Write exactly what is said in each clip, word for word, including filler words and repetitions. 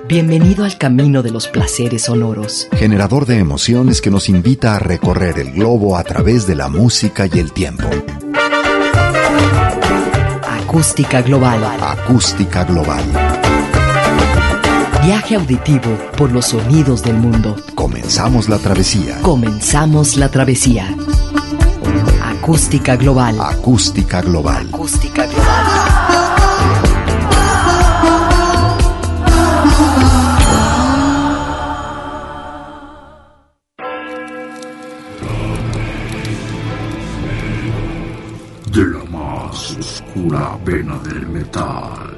Bienvenido al camino de los placeres sonoros. Generador de emociones que nos invita a recorrer el globo a través de la música y el tiempo. Acústica Global. Acústica Global. Viaje auditivo por los sonidos del mundo. Comenzamos la travesía. Comenzamos la travesía. Acústica Global. Acústica Global. Acústica Global. De la más oscura vena del metal.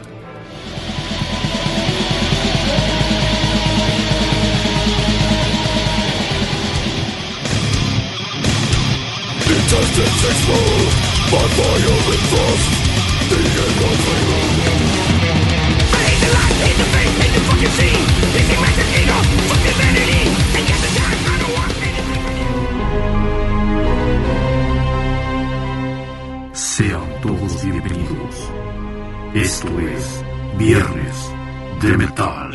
Intestines explode by fire and frost. The end of my room. I hate the light, hate the faith, hate the fucking scene. Thinking back to ego, fuck humanity. And get the time, I don't want anything. Sean todos bienvenidos. Esto es Viernes de Metal.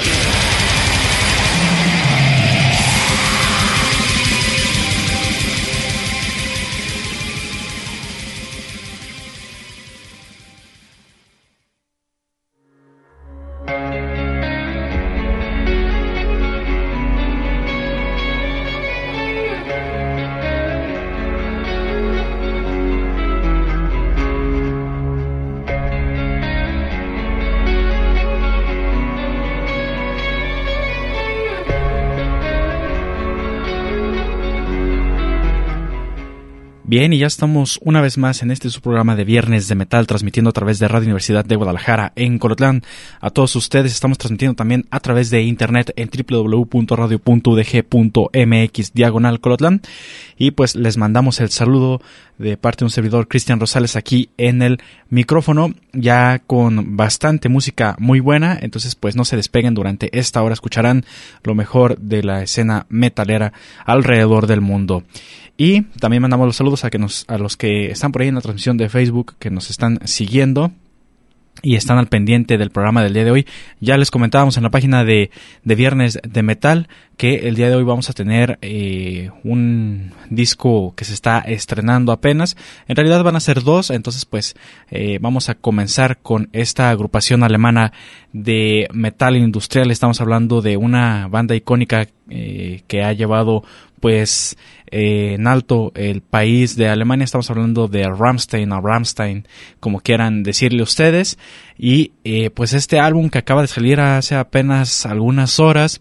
Bien, y ya estamos una vez más en este su programa de Viernes de Metal, transmitiendo a través de Radio Universidad de Guadalajara en Colotlán. A todos ustedes estamos transmitiendo también a través de internet en doble u doble u doble u punto radio punto u d g punto m x diagonal Colotlán. Y pues les mandamos el saludo de parte de un servidor, Cristian Rosales, aquí en el micrófono, ya con bastante música muy buena. Entonces pues no se despeguen, durante esta hora escucharán lo mejor de la escena metalera alrededor del mundo. Y también mandamos los saludos a, que nos, a los que están por ahí en la transmisión de Facebook, que nos están siguiendo y están al pendiente del programa del día de hoy. Ya les comentábamos en la página de, de Viernes de Metal que el día de hoy vamos a tener eh, un disco que se está estrenando apenas. En realidad van a ser dos, entonces pues eh, vamos a comenzar con esta agrupación alemana de metal industrial. Estamos hablando de una banda icónica eh, que ha llevado pues eh, en alto el país de Alemania. Estamos hablando de Rammstein o Rammstein, como quieran decirle ustedes. Y eh, pues este álbum que acaba de salir hace apenas algunas horas,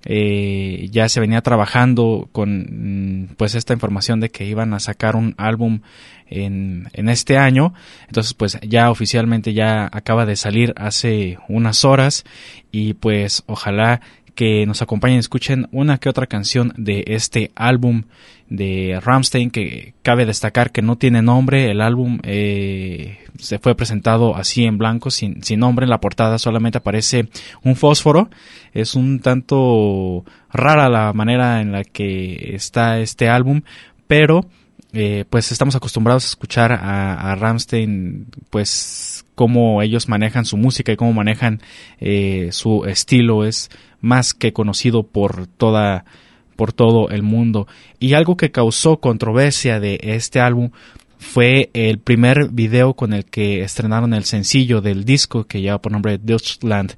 eh, ya se venía trabajando con pues esta información de que iban a sacar un álbum en, en este año. Entonces pues ya oficialmente ya acaba de salir hace unas horas, y pues ojalá que nos acompañen, escuchen una que otra canción de este álbum de Rammstein, que cabe destacar que no tiene nombre. El álbum eh, se fue presentado así en blanco, sin, sin nombre. En la portada solamente aparece un fósforo. Es un tanto rara la manera en la que está este álbum, pero eh, pues estamos acostumbrados a escuchar a, a Rammstein, pues cómo ellos manejan su música y cómo manejan eh, su estilo. Es más que conocido por toda por todo el mundo. Y algo que causó controversia de este álbum fue el primer video con el que estrenaron el sencillo del disco, que lleva por nombre Deutschland,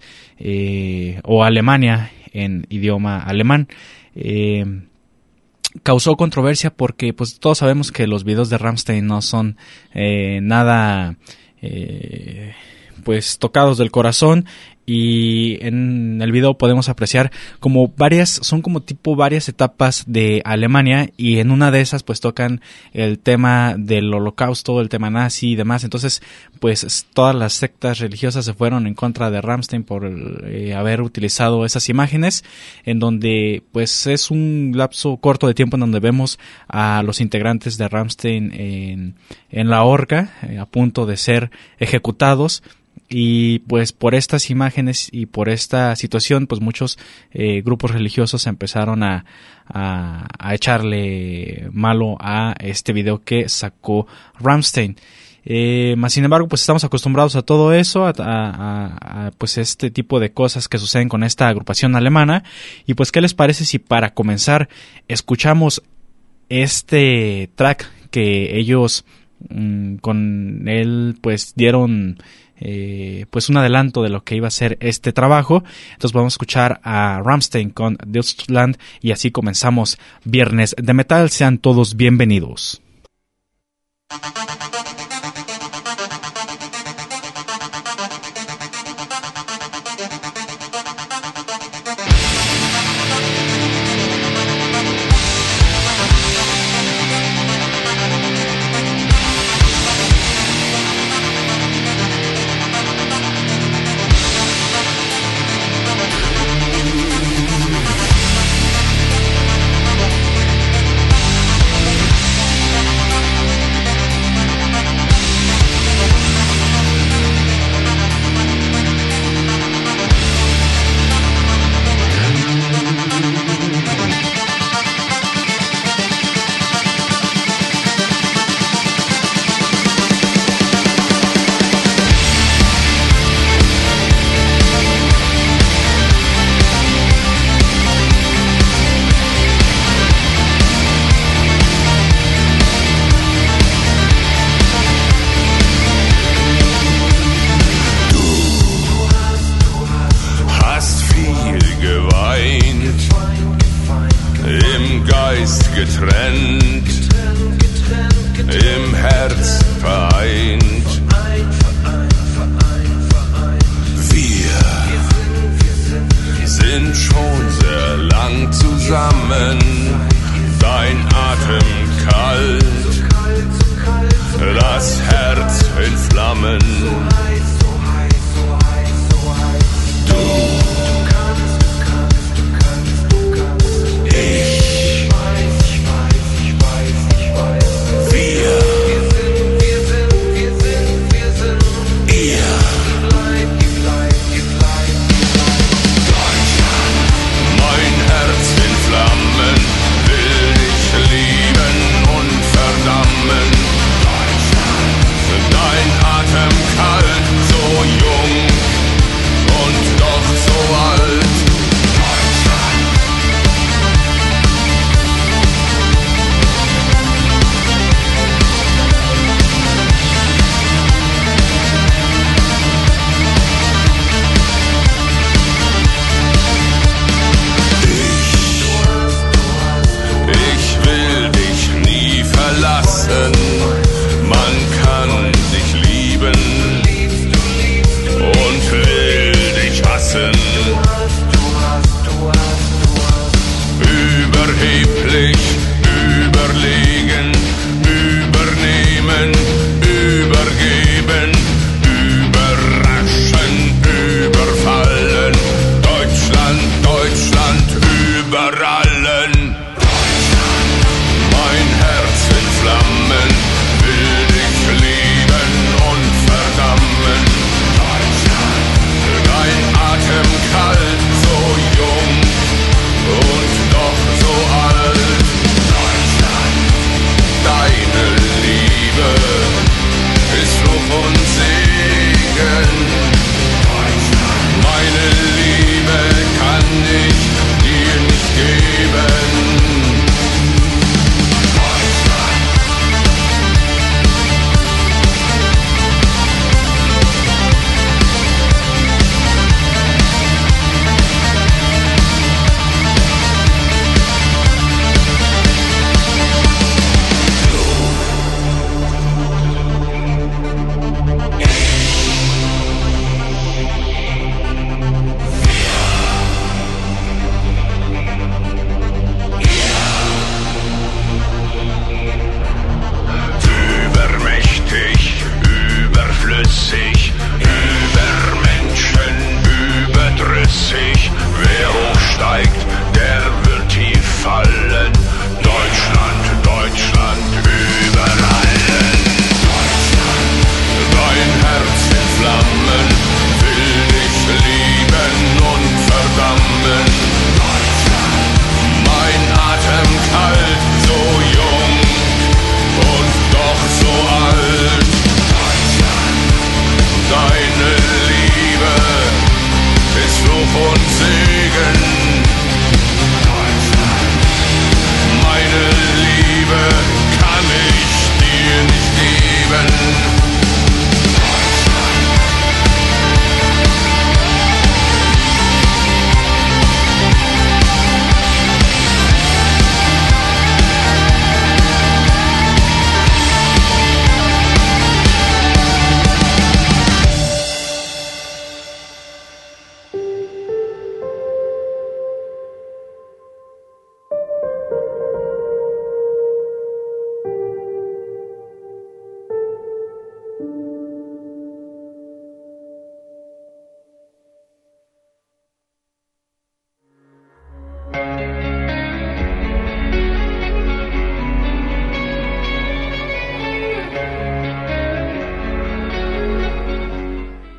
eh, o Alemania en idioma alemán. Eh, causó controversia porque pues todos sabemos que los videos de Rammstein no son eh, nada eh, pues tocados del corazón. Y en el video podemos apreciar como varias, son como tipo varias etapas de Alemania, y en una de esas pues tocan el tema del holocausto, el tema nazi y demás. Entonces pues todas las sectas religiosas se fueron en contra de Rammstein por eh, haber utilizado esas imágenes, en donde pues es un lapso corto de tiempo en donde vemos a los integrantes de Rammstein en, en la horca, eh, a punto de ser ejecutados. Y pues por estas imágenes y por esta situación pues muchos eh, grupos religiosos empezaron a, a, a echarle malo a este video que sacó Rammstein. Eh, más sin embargo, pues estamos acostumbrados a todo eso, a, a, a pues este tipo de cosas que suceden con esta agrupación alemana. Y pues, ¿qué les parece si para comenzar escuchamos este track que ellos mmm, con él pues dieron eh, pues un adelanto de lo que iba a ser este trabajo? Entonces vamos a escuchar a Rammstein con Deutschland y así comenzamos Viernes de Metal. Sean todos bienvenidos. Mein Herz in Flammen.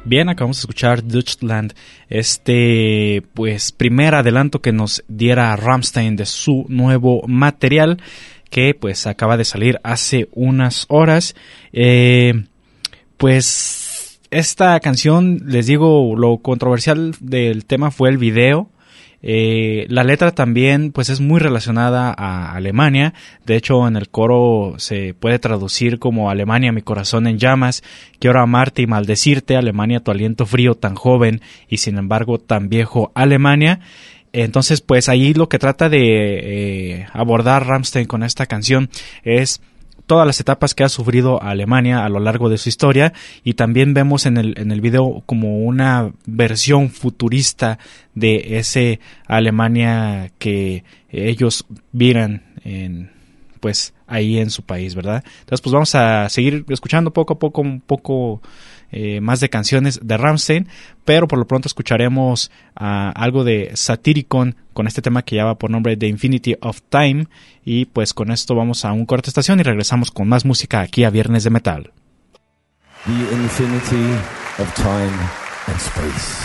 Bien, acabamos de escuchar Deutschland, este pues primer adelanto que nos diera Rammstein de su nuevo material, que pues acaba de salir hace unas horas. Eh, pues esta canción, les digo, lo controversial del tema fue el video. Eh, la letra también pues es muy relacionada a Alemania. De hecho, en el coro se puede traducir como: Alemania, mi corazón en llamas, quiero amarte y maldecirte, Alemania, tu aliento frío tan joven y sin embargo tan viejo, Alemania. Entonces pues ahí lo que trata de eh, abordar Rammstein con esta canción es todas las etapas que ha sufrido Alemania a lo largo de su historia, y también vemos en el en el video como una versión futurista de ese Alemania que ellos vieran en pues ahí en su país, ¿verdad? Entonces pues vamos a seguir escuchando poco a poco un poco eh, más de canciones de Rammstein, pero por lo pronto escucharemos uh, algo de Satyricon con este tema que lleva por nombre The Infinity of Time, y pues con esto vamos a un corte de estación y regresamos con más música aquí a Viernes de Metal. The infinity of time and space.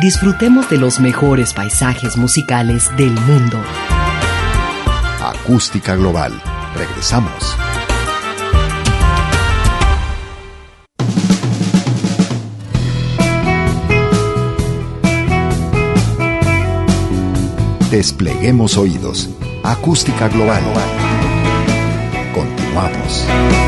disfrutemos de los mejores paisajes musicales del mundo. Acústica Global. Regresamos. Despleguemos oídos. Acústica Global. Continuamos.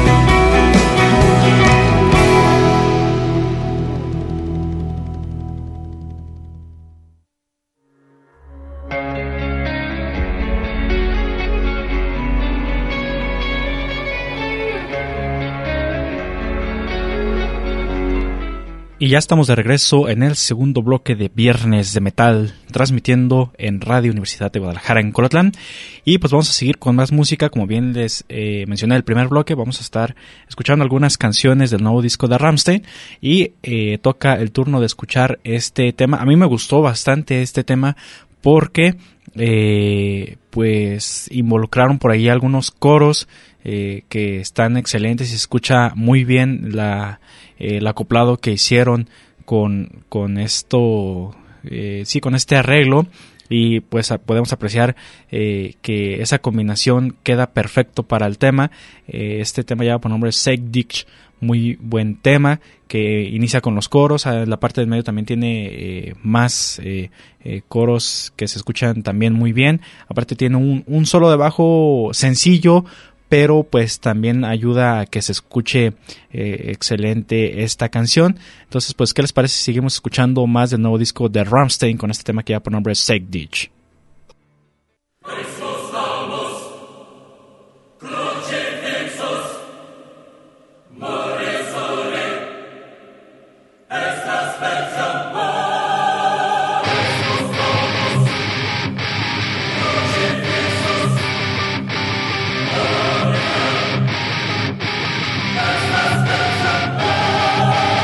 Y ya estamos de regreso en el segundo bloque de Viernes de Metal, transmitiendo en Radio Universidad de Guadalajara en Colotlán. Y pues vamos a seguir con más música. Como bien les eh, mencioné en el primer bloque, vamos a estar escuchando algunas canciones del nuevo disco de Rammstein. Y eh, toca el turno de escuchar este tema. A mí me gustó bastante este tema porque eh, pues involucraron por ahí algunos coros eh, que están excelentes y se escucha muy bien la... el acoplado que hicieron con, con esto, eh, sí, con este arreglo, y pues a, podemos apreciar eh, que esa combinación queda perfecto para el tema. Eh, este tema lleva por nombre Seig Dich, muy buen tema, que inicia con los coros. La parte del medio también tiene eh, más eh, eh, coros que se escuchan también muy bien. Aparte tiene un, un solo de bajo sencillo, pero pues también ayuda a que se escuche eh, excelente esta canción. Entonces, pues, ¿qué les parece si seguimos escuchando más del nuevo disco de Rammstein con este tema que lleva por nombre Seig Dich?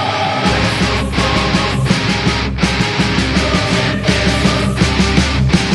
We'll be right back.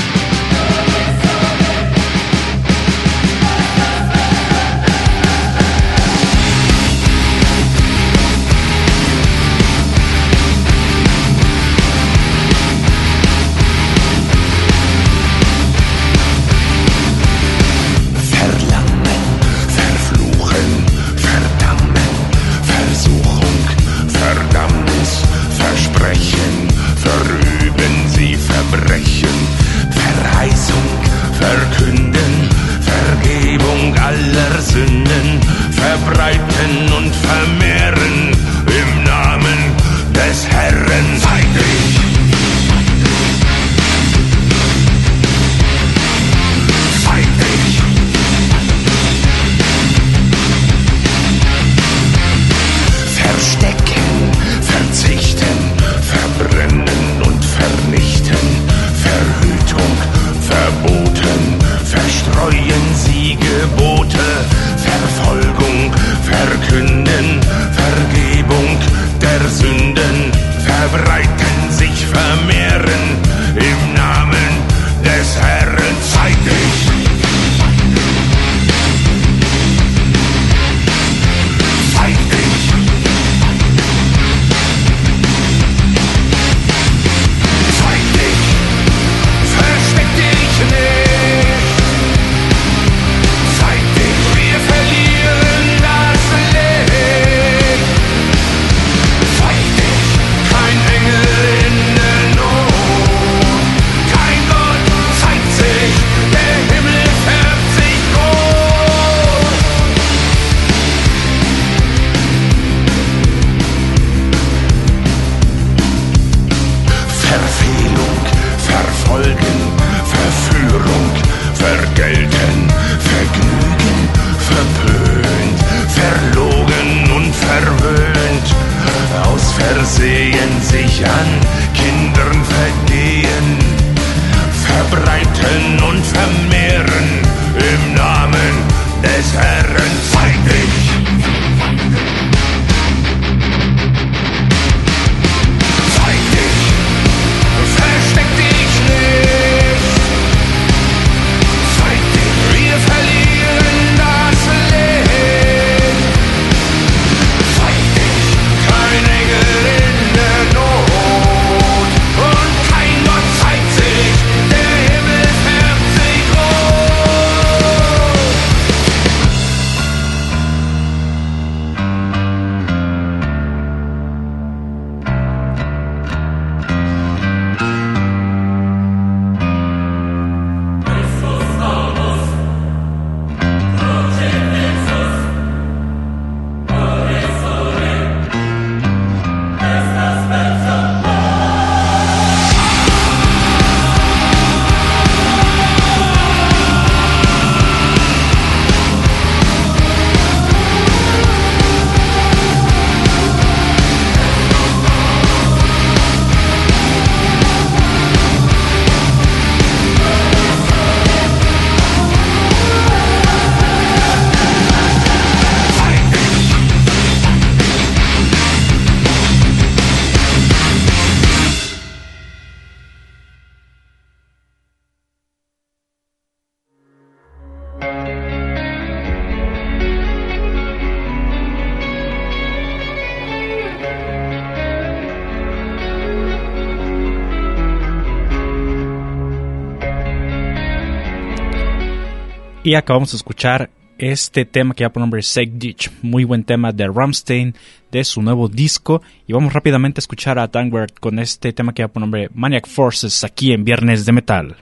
Y acabamos de escuchar este tema que lleva por nombre Sake Ditch, muy buen tema de Rammstein, de su nuevo disco. Y vamos rápidamente a escuchar a Tangwert con este tema que lleva por nombre Maniac Forces, aquí en Viernes de Metal.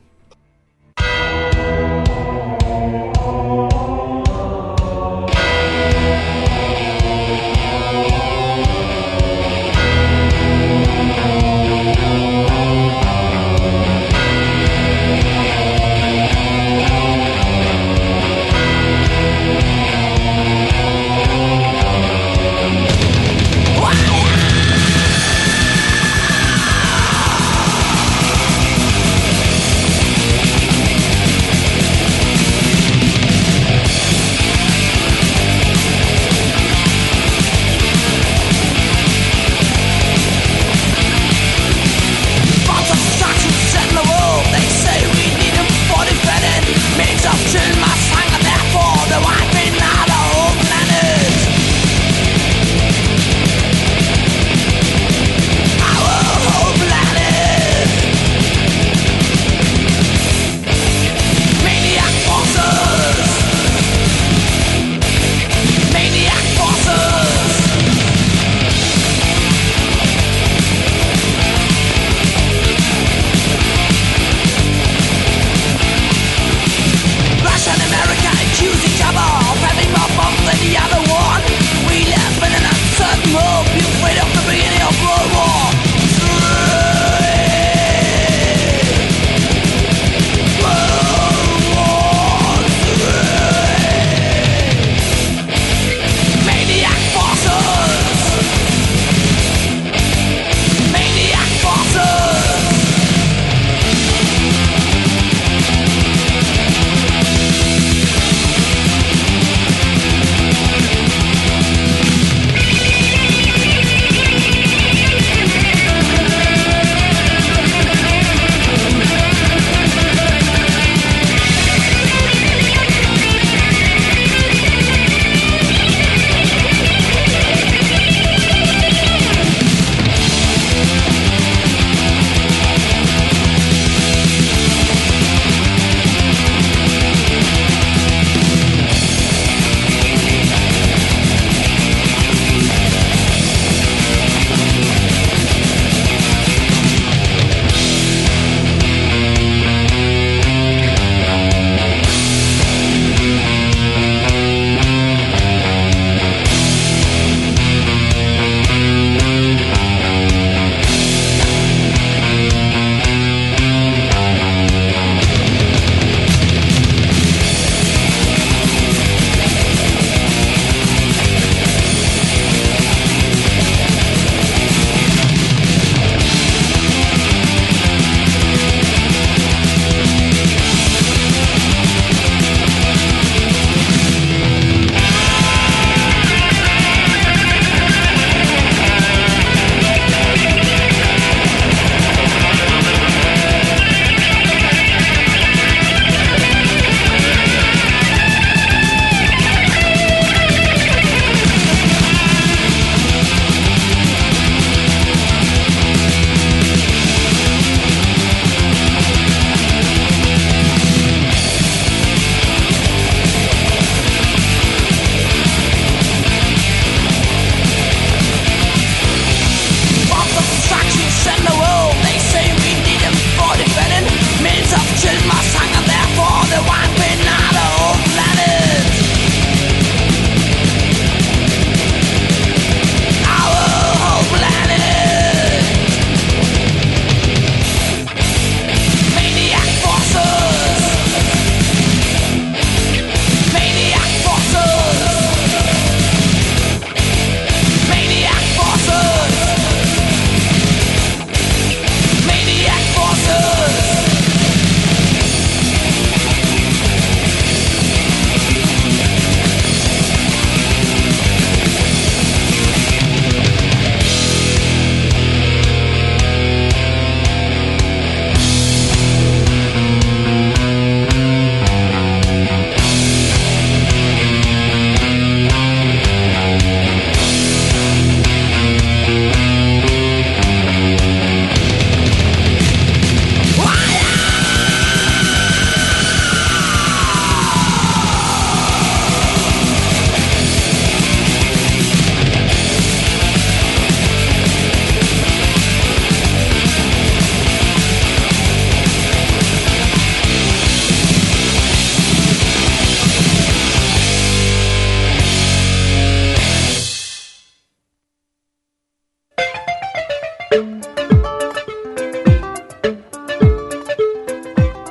Wow!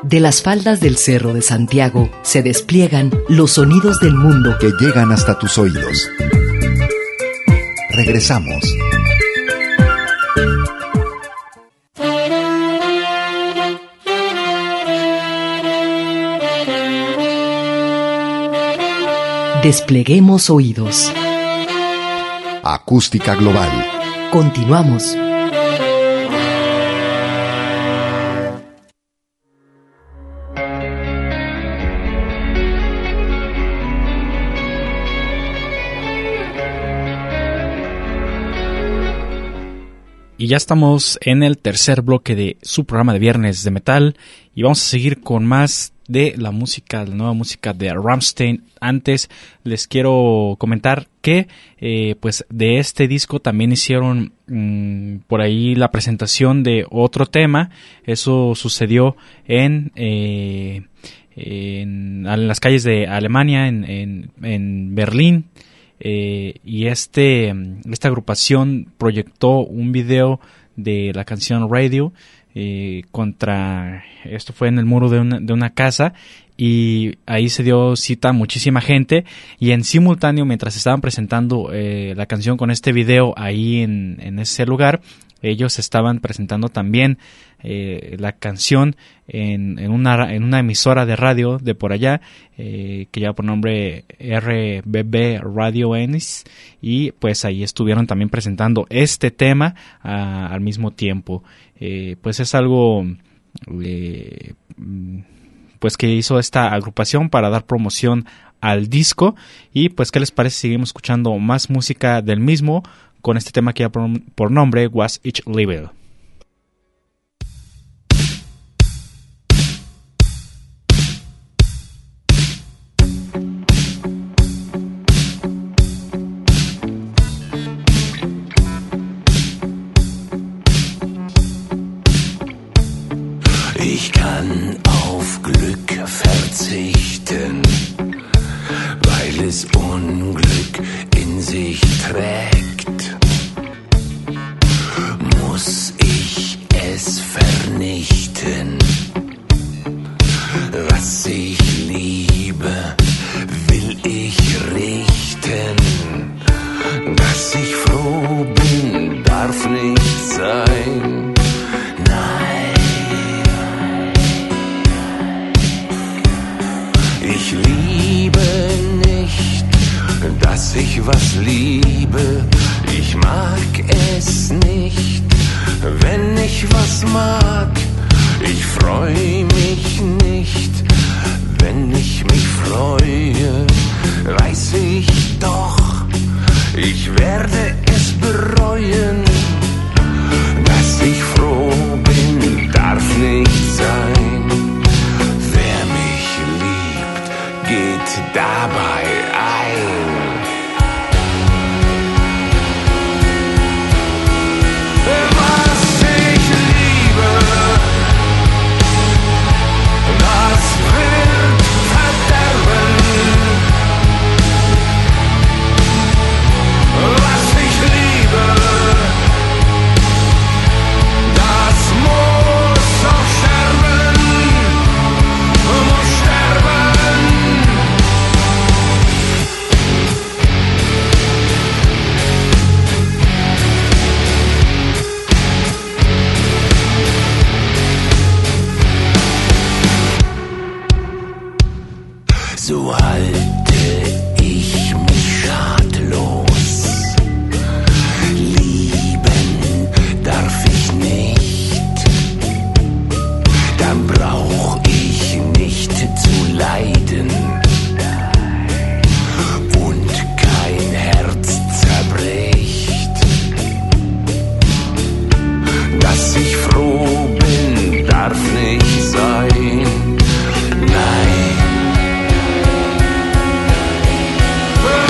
De las faldas del Cerro de Santiago se despliegan los sonidos del mundo que llegan hasta tus oídos. Regresamos. Despleguemos oídos. Acústica global. Continuamos. Y ya estamos en el tercer bloque de su programa de Viernes de Metal y vamos a seguir con más de la música, la nueva música de Rammstein. Antes les quiero comentar que eh, pues de este disco también hicieron mmm, por ahí la presentación de otro tema. Eso sucedió en, eh, en, en las calles de Alemania, en, en, en Berlín. Eh, y este esta agrupación proyectó un video de la canción Radio eh, contra, esto fue en el muro de una, de una casa, y ahí se dio cita a muchísima gente, y en simultáneo mientras estaban presentando eh, la canción con este video ahí en, en ese lugar, ellos estaban presentando también eh, la canción en, en, una, en una emisora de radio de por allá eh, que lleva por nombre R B B Radio Ennis, y pues ahí estuvieron también presentando este tema a, al mismo tiempo. Eh, pues es algo eh, pues que hizo esta agrupación para dar promoción al disco. Y pues qué les parece si seguimos escuchando más música del mismo con este tema que lleva por, por nombre Was Ich Liebe. Ich kann auf Glück verzichten, weil es Unglück in sich trägt. Muss ich es vernichten? Was ich liebe, will ich richten. Dass ich froh bin, darf nicht sein. Ich liebe nicht, dass ich was liebe. Ich mag es nicht, wenn ich was mag. Ich freu mich nicht, wenn ich mich freue. Weiß ich doch, ich werde es bereuen. Dass ich froh bin, darf nicht sein. Geht dabei ein. Was ich liebe, das wird verderben. Was ich liebe, das muss auch sterben, muss sterben. So halte ich mich schadlos. Lieben darf ich nicht. Dann brauch ich nicht zu leiden. Und kein Herz zerbricht. Dass ich froh bin, darf nicht sein. Nein.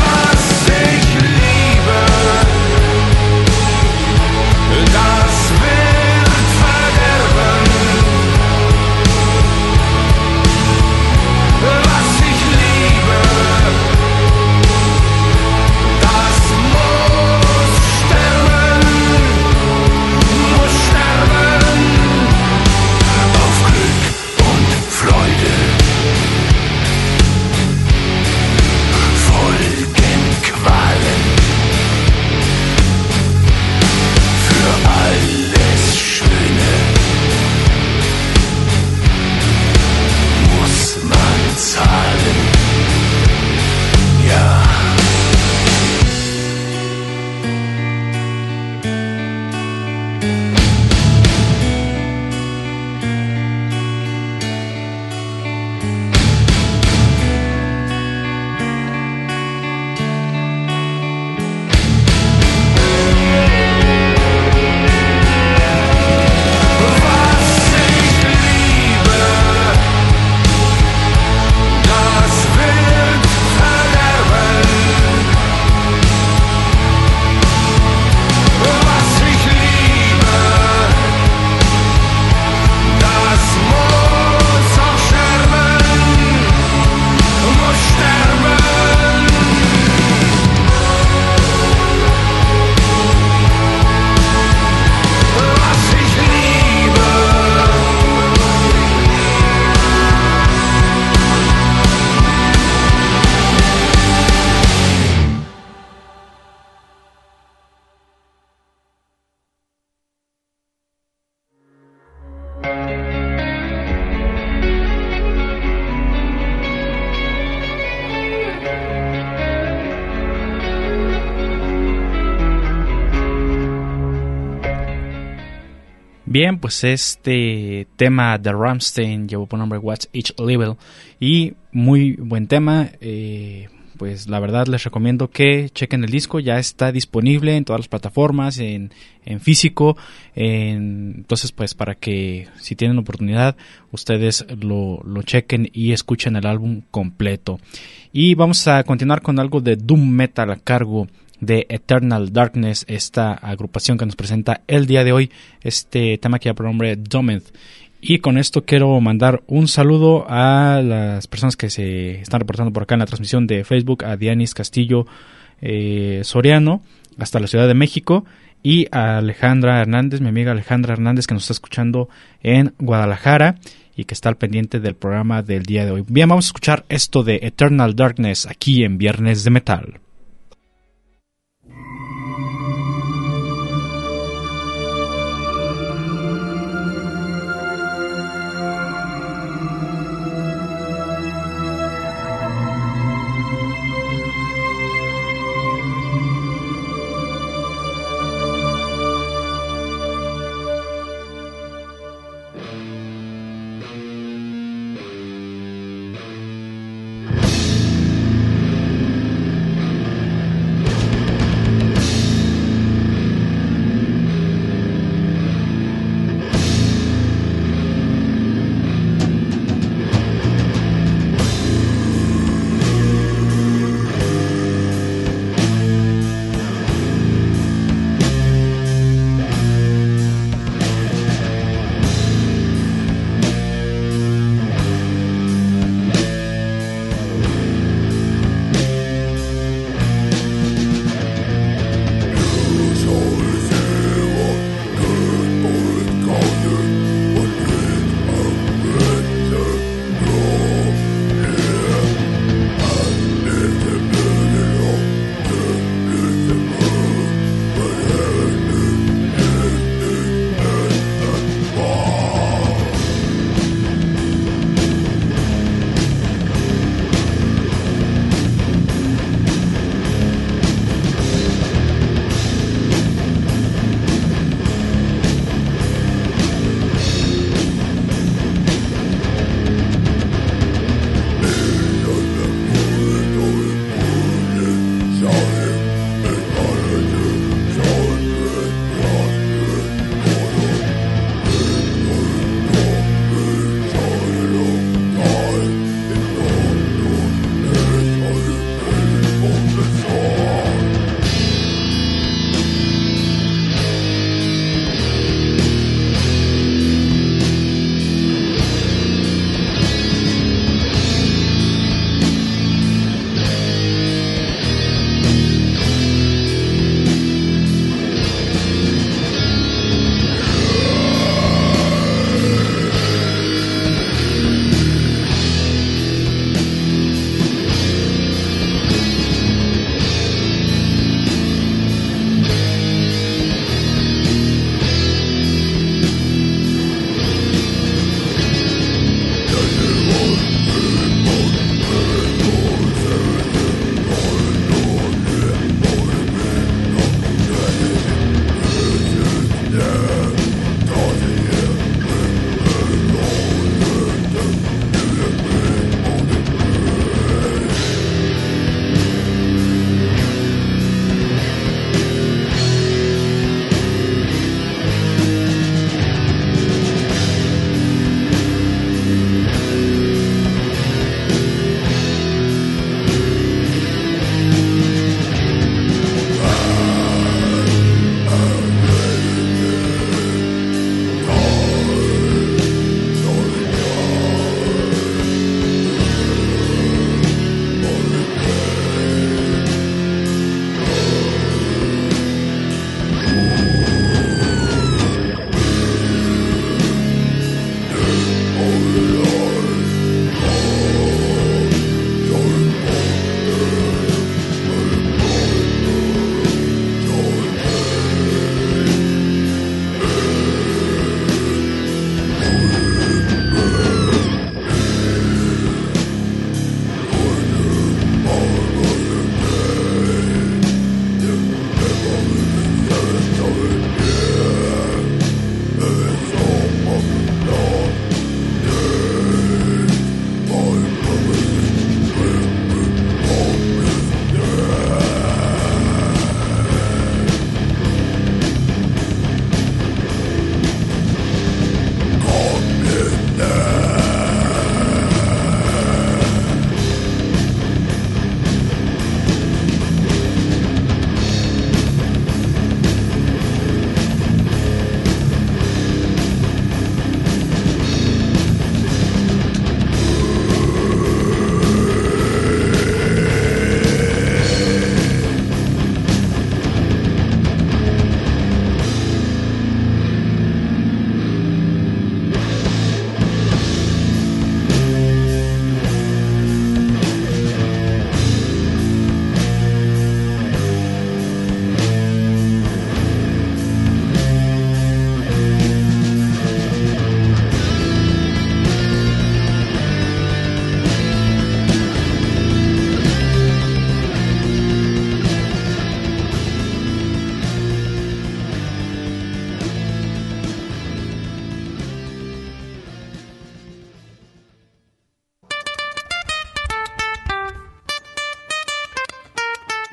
Bien, pues este tema de Rammstein llevó por nombre What's Each Level y muy buen tema. Eh, pues la verdad les recomiendo que chequen el disco, ya está disponible en todas las plataformas, en, en físico, en, entonces pues para que si tienen oportunidad ustedes lo, lo chequen y escuchen el álbum completo. Y vamos a continuar con algo de Doom Metal a cargo de Eternal Darkness, esta agrupación que nos presenta el día de hoy este tema que lleva por nombre Doomed. Y con esto quiero mandar un saludo a las personas que se están reportando por acá en la transmisión de Facebook, a Dianis Castillo eh, Soriano hasta la Ciudad de México, y a Alejandra Hernández, mi amiga Alejandra Hernández, que nos está escuchando en Guadalajara y que está al pendiente del programa del día de hoy. Bien, vamos a escuchar esto de Eternal Darkness aquí en Viernes de Metal.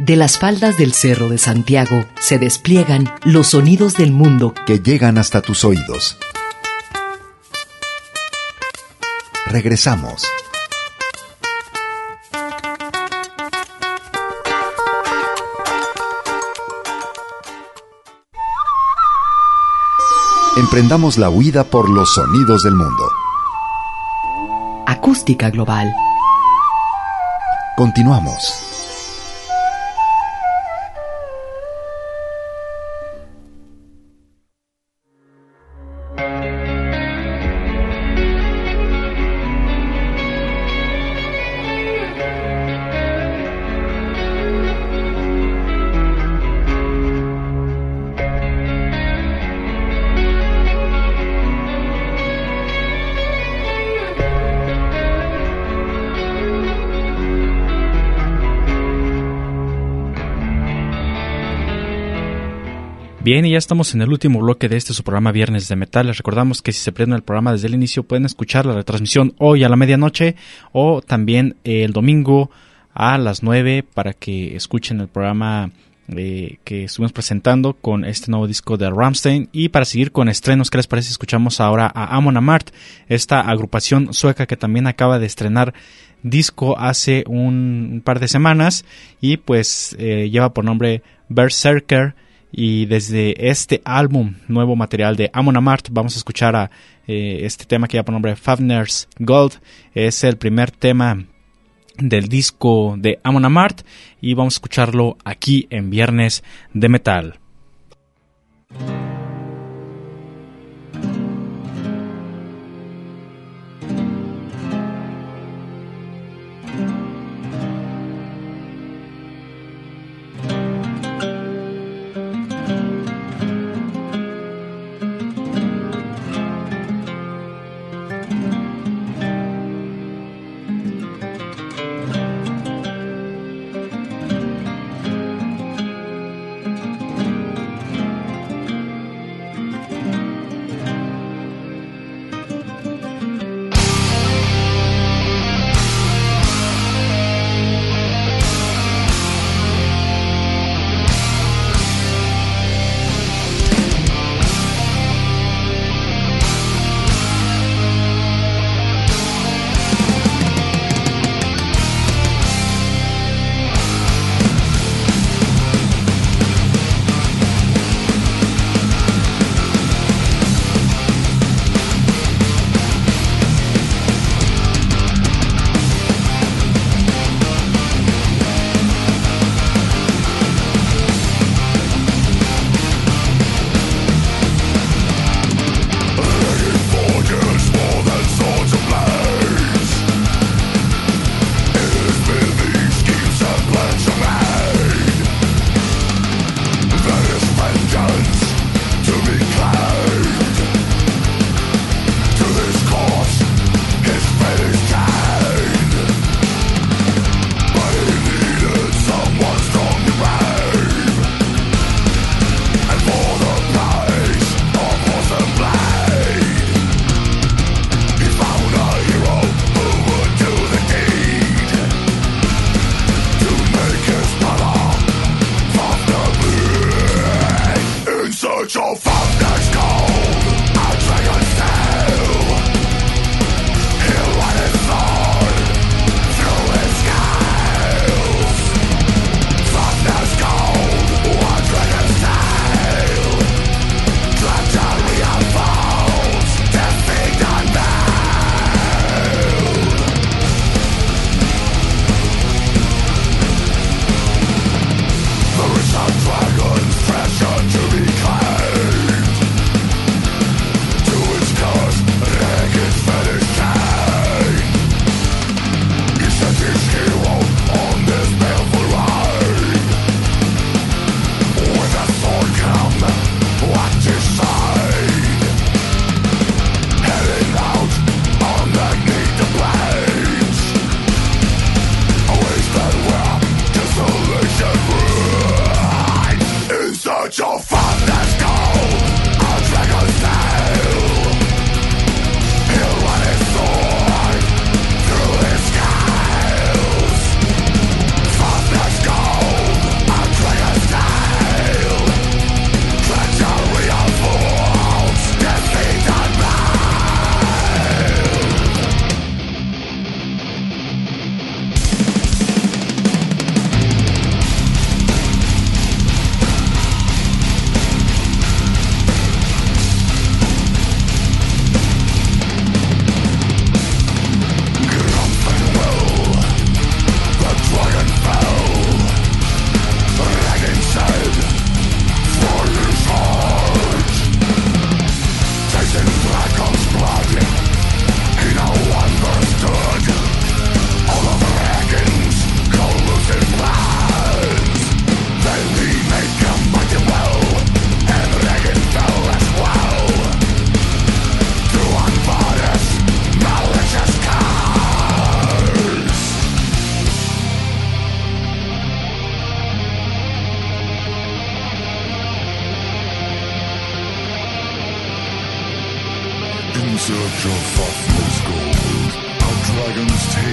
De las faldas del Cerro de Santiago se despliegan los sonidos del mundo que llegan hasta tus oídos. Regresamos. Emprendamos la huida por los sonidos del mundo. Acústica global. Continuamos. Bien, y ya estamos en el último bloque de este su programa Viernes de Metal. Les recordamos que si se prenden el programa desde el inicio pueden escuchar la retransmisión hoy a la medianoche o también el domingo a las nueve para que escuchen el programa eh, que estuvimos presentando con este nuevo disco de Rammstein. Y para seguir con estrenos, ¿qué les parece si escuchamos ahora a Amon Amarth, esta agrupación sueca que también acaba de estrenar disco hace un, un par de semanas y pues eh, lleva por nombre Berserker? Y desde este álbum, nuevo material de Amon Amarth, vamos a escuchar a eh, este tema que lleva por nombre Fafner's Gold. Es el primer tema del disco de Amon Amarth y vamos a escucharlo aquí en Viernes de Metal.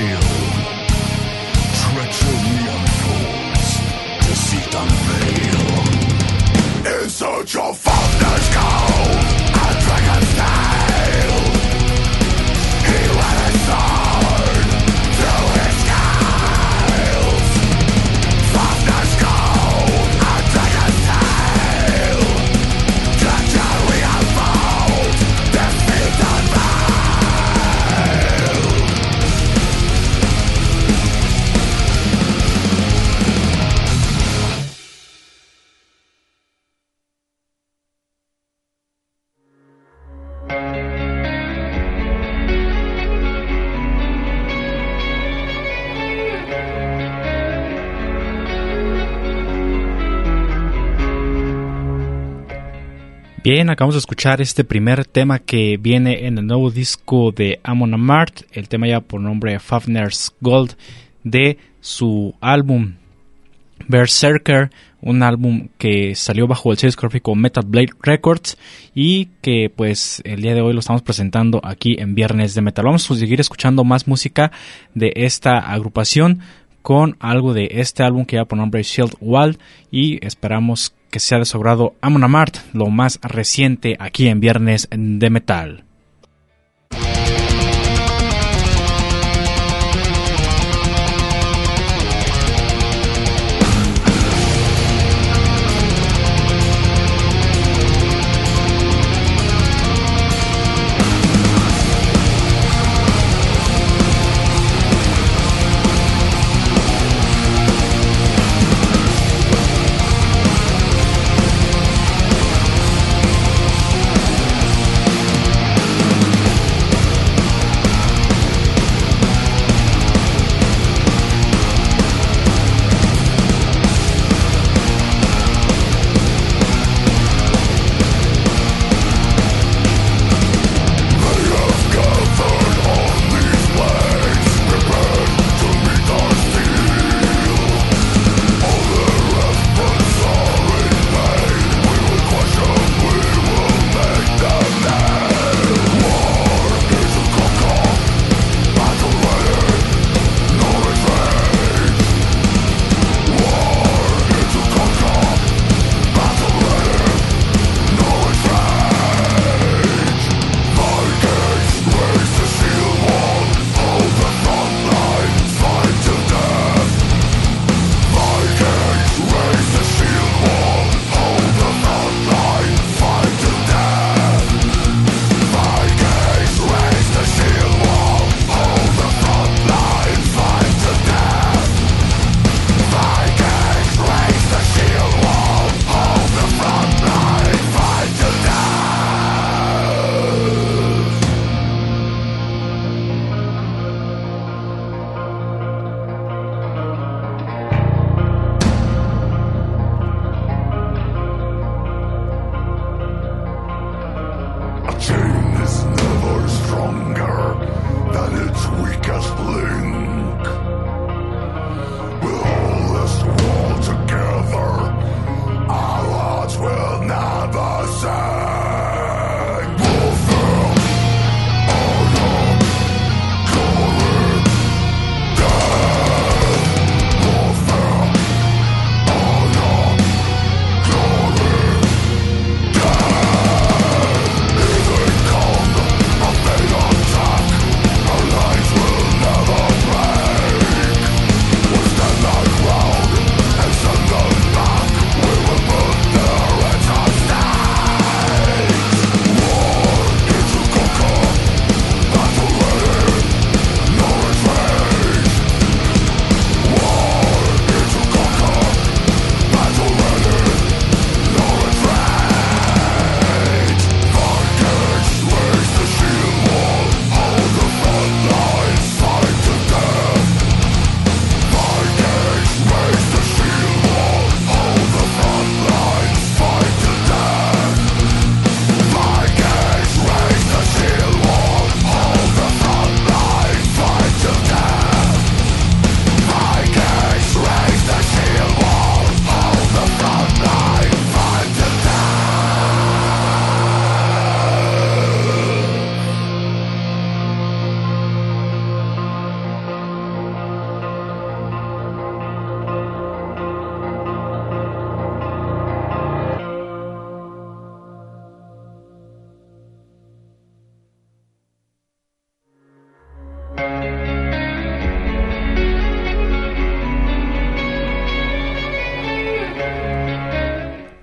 veil. Treachery unfolds, deceit unveiled. In search of founder's gold, a dragon's tail. He ran his sword through his scales. Founder's gold, a dragon's tail. Treachery unfolds, deceit unveiled. Bien, acabamos de escuchar este primer tema que viene en el nuevo disco de Amon Amarth, el tema ya por nombre Fafner's Gold, de su álbum Berserker, un álbum que salió bajo el sello discográfico Metal Blade Records y que pues el día de hoy lo estamos presentando aquí en Viernes de Metal. Vamos a seguir escuchando más música de esta agrupación con algo de este álbum que ya por nombre Shield Wall, y esperamos que sea de su agrado Amon Amarth, lo más reciente aquí en Viernes de Metal. Thank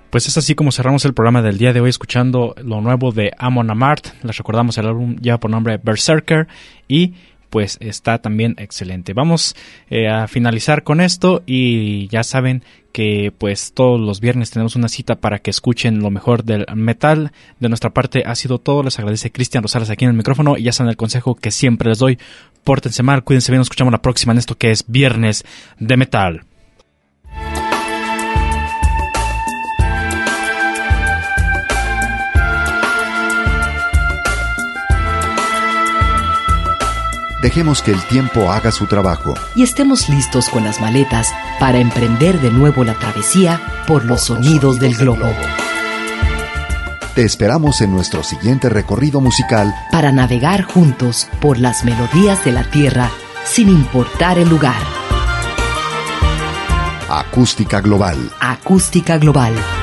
Pues es así como cerramos el programa del día de hoy escuchando lo nuevo de Amon Amarth. Les recordamos, el álbum lleva por nombre Berserker y pues está también excelente. Vamos eh, a finalizar con esto y ya saben que pues todos los viernes tenemos una cita para que escuchen lo mejor del metal. De nuestra parte ha sido todo. Les agradece Cristian Rosales aquí en el micrófono y ya saben el consejo que siempre les doy. Pórtense mal, cuídense bien, nos escuchamos la próxima en esto que es Viernes de Metal. Dejemos que el tiempo haga su trabajo. Y estemos listos con las maletas para emprender de nuevo la travesía por los sonidos del globo. Te esperamos en nuestro siguiente recorrido musical para navegar juntos por las melodías de la tierra sin importar el lugar. Acústica Global. Acústica Global.